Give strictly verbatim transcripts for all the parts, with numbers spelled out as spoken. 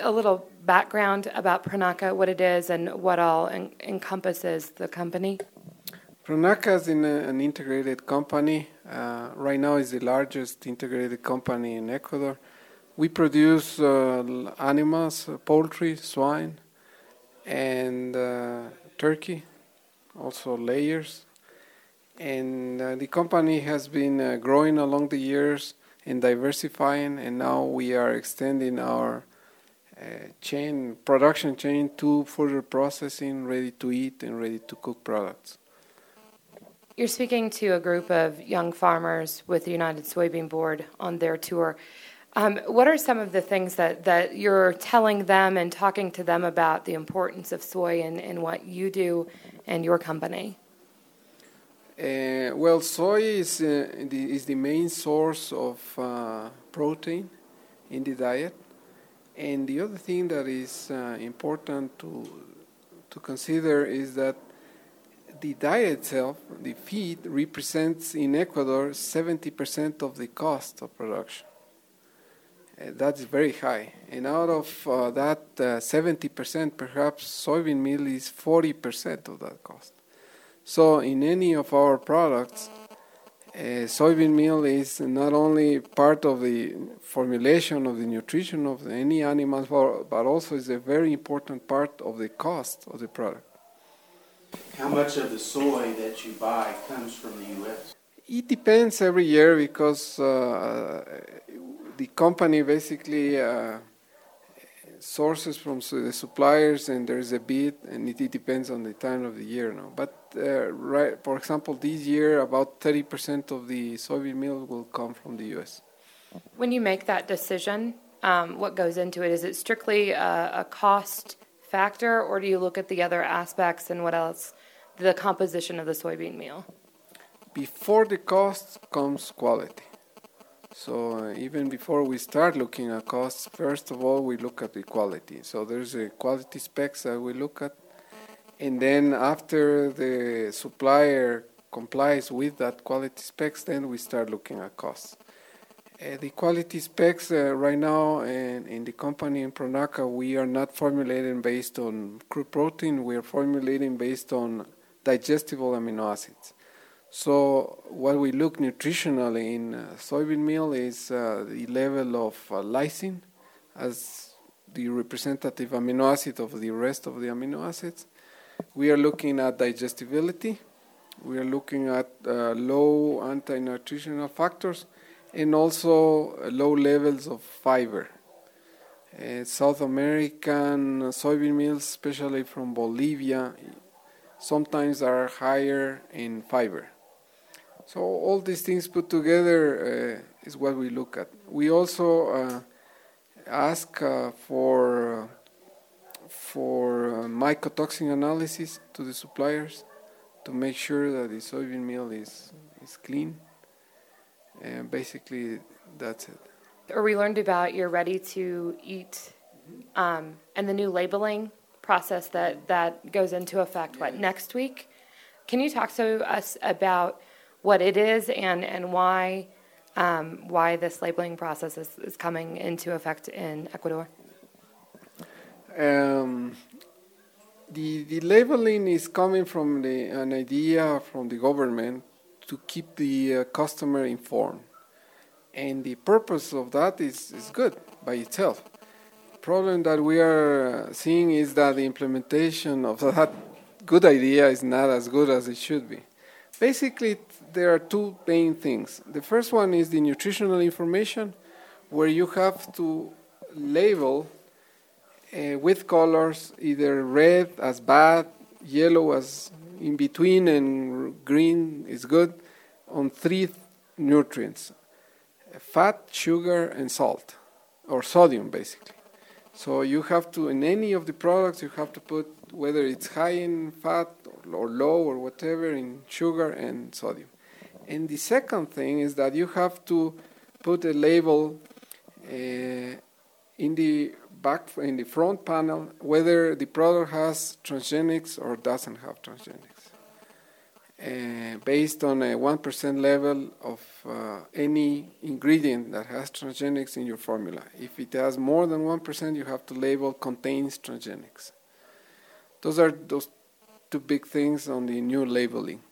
a little background about Pronaka, what it is, and what all en- encompasses the company? Pronaka is in a, an integrated company. Uh, right now is the largest integrated company in Ecuador. We produce uh, animals, uh, poultry, swine, and uh, turkey, also layers. And uh, the company has been uh, growing along the years and diversifying, and now we are extending our uh, chain, production chain to further processing, ready to eat and ready to cook products. You're speaking to a group of young farmers with the United Soybean Board on their tour. Um, what are some of the things that, that you're telling them and talking to them about the importance of soy and, and what you do and your company? Uh, well, soy is, uh, the, is the main source of uh, protein in the diet. And the other thing that is uh, important to, to consider is that the diet itself, the feed, represents in Ecuador seventy percent of the cost of production. Uh, that's very high. And out of uh, that uh, seventy percent, perhaps soybean meal is forty percent of that cost. So in any of our products, uh, soybean meal is not only part of the formulation of the nutrition of any animal, but also is a very important part of the cost of the product. How much of the soy that you buy comes from the U S? It depends every year because uh, the company basically uh, sources from the suppliers, and there's a bid, and it, it depends on the time of the year. No? But uh, right, for example, this year about thirty percent of the soybean meal will come from the U S. When you make that decision, um, what goes into it? Is it strictly a, a cost factor, or do you look at the other aspects and what else, the composition of the soybean meal? Before the cost comes quality. So uh, even before we start looking at costs, first of all, we look at the quality. So there's a quality specs that we look at. And then after the supplier complies with that quality specs, then we start looking at costs. Uh, the quality specs uh, right now in, in the company in Pronaka, we are not formulating based on crude protein. We are formulating based on digestible amino acids. So what we look nutritionally in uh, soybean meal is uh, the level of uh, lysine as the representative amino acid of the rest of the amino acids. We are looking at digestibility. We are looking at uh, low anti-nutritional factors and also uh, low levels of fiber. Uh, South American soybean meals, especially from Bolivia, sometimes are higher in fiber. So all these things put together uh, is what we look at. We also uh, ask uh, for uh, for uh, mycotoxin analysis to the suppliers to make sure that the soybean meal is is clean. And basically, that's it. Or we learned about your ready to eat um, and the new labeling process that, that goes into effect, what, next week? Can you talk to us about what it is and, and why um, why this labeling process is, is coming into effect in Ecuador? Um, the, the labeling is coming from the, an idea from the government to keep the uh, customer informed. And the purpose of that is, is good by itself. The problem that we are seeing is that the implementation of that good idea is not as good as it should be. Basically, there are two main things. The first one is the nutritional information, where you have to label uh, with colors, either red as bad, yellow as in between, and green is good, on three nutrients: fat, sugar, and salt, or sodium, basically. So you have to, in any of the products, you have to put whether it's high in fat or low or whatever in sugar and sodium. And the second thing is that you have to put a label uh, in the back, in the front panel, whether the product has transgenics or doesn't have transgenics. uh, based on a one percent level of uh, any ingredient that has transgenics in your formula. If it has more than one percent, you have to label contains transgenics. Those are those two big things on the new labeling.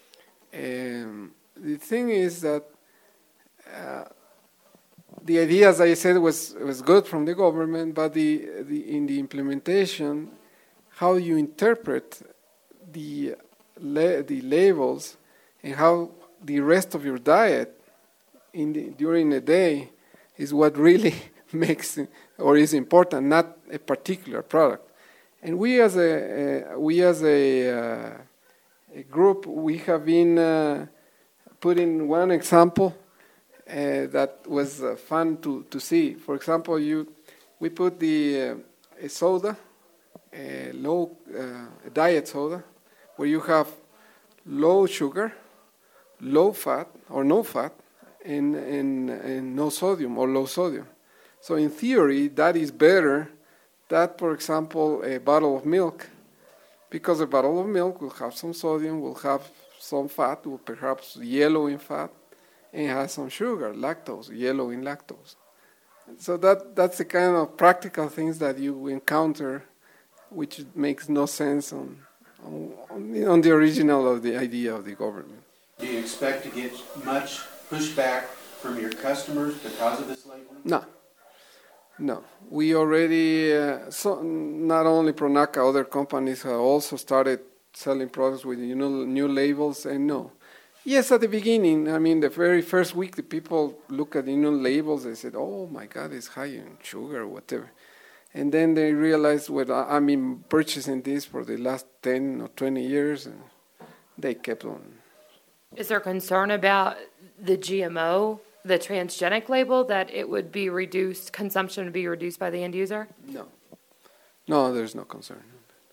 Um, the thing is that uh, the idea, as I said, was was good from the government, but the, the in the implementation, how you interpret the la- the labels and how the rest of your diet in the, during the day is what really makes or is important, not a particular product. And we as a uh, we as a, uh, a group, we have been uh, putting one example. Uh, that was uh, fun to, to see. For example, you we put the uh, a soda, a low uh, a diet soda, where you have low sugar, low fat or no fat, and, and, and no sodium or low sodium. So in theory, that is better than, for example, a bottle of milk, because a bottle of milk will have some sodium, will have some fat, will perhaps yellow in fat, and has some sugar, lactose, yellow in lactose. So that that's the kind of practical things that you encounter, which makes no sense on on, on the original of the idea of the government. Do you expect to get much pushback from your customers because of this labeling? No. No. We already, uh, so not only Pronaca, other companies have also started selling products with you know, new labels, and no. Yes, at the beginning, I mean, the very first week, the people look at the new labels, they said, oh my God, it's high in sugar or whatever. And then they realized, well, I've been purchasing this for the last ten or twenty years, and they kept on. Is there concern about the G M O, the transgenic label, that it would be reduced, consumption would be reduced by the end user? No. No, there's no concern.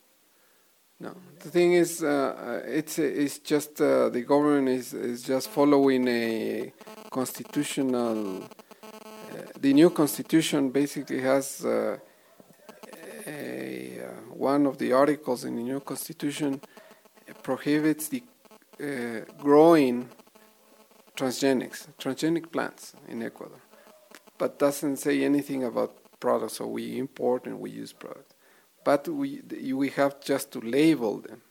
No, the thing is, uh, it's it's just uh, the government is, is just following a constitutional. Uh, the new constitution basically has uh, a uh, one of the articles in the new constitution prohibits the uh, growing transgenics, transgenic plants in Ecuador, but doesn't say anything about products. So we import and we use products. But we we have just to label them.